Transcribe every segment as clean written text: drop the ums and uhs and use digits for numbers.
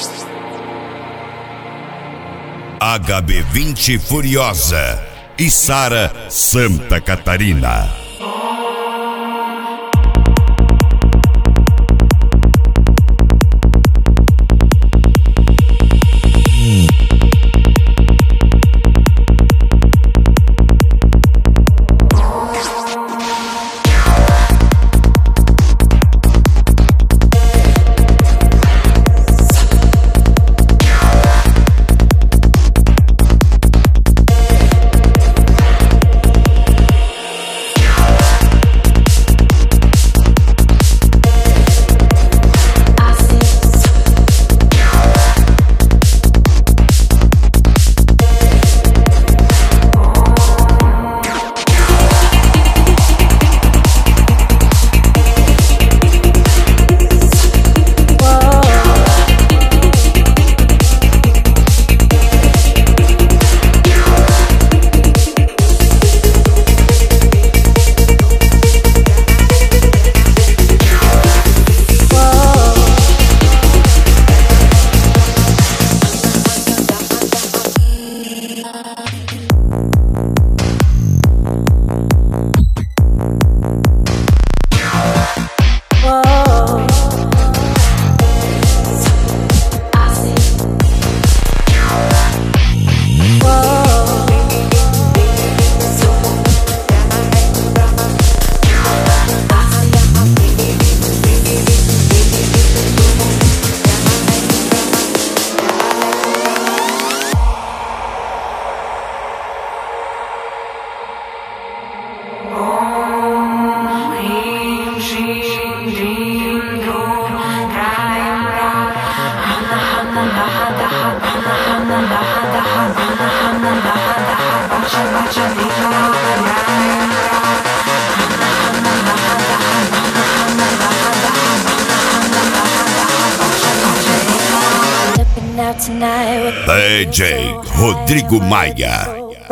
HB20 Furiosa e Sara Santa Catarina. DJ Rodrigo Maia.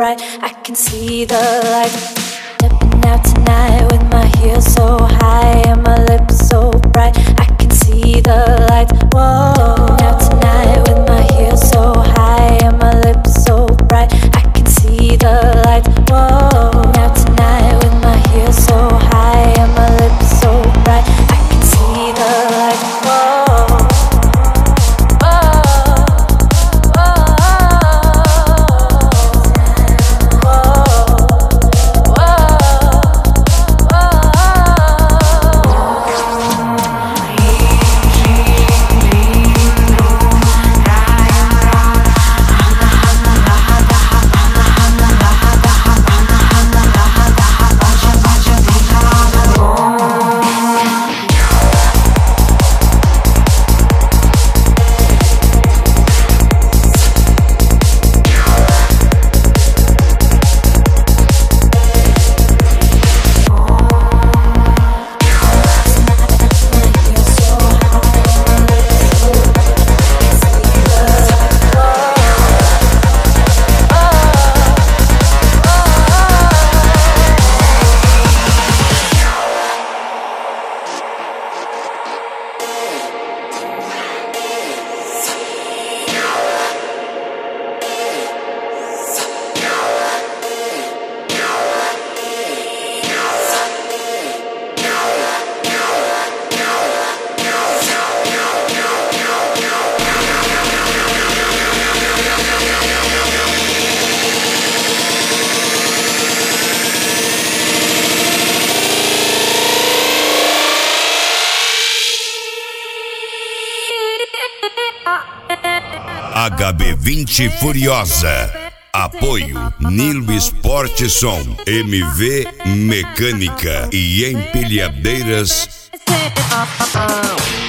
I can see the light. Stepping out tonight with my heels so high and my lips so bright. I can see the light. Whoa. Stepping out tonight with my heels so high and my lips so bright. I can see the light. Whoa. Stepping out tonight with my heels so high and my lips so bright. I can see the light. Whoa. HB20 Furiosa. Apoio Nilo Esporte Som, MV Mecânica e Empilhadeiras.